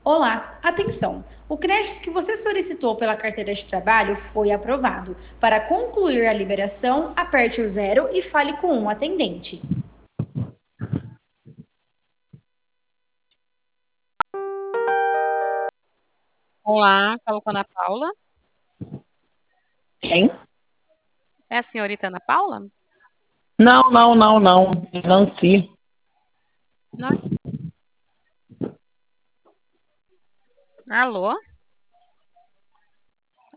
Olá, atenção! O crédito que você solicitou pela carteira de trabalho foi aprovado. Para concluir a liberação, aperte o zero e fale com um atendente. Olá, falo com a Ana Paula. Quem? É a senhorita Ana Paula? Não, não, não, não. Nancy. Não. Alô?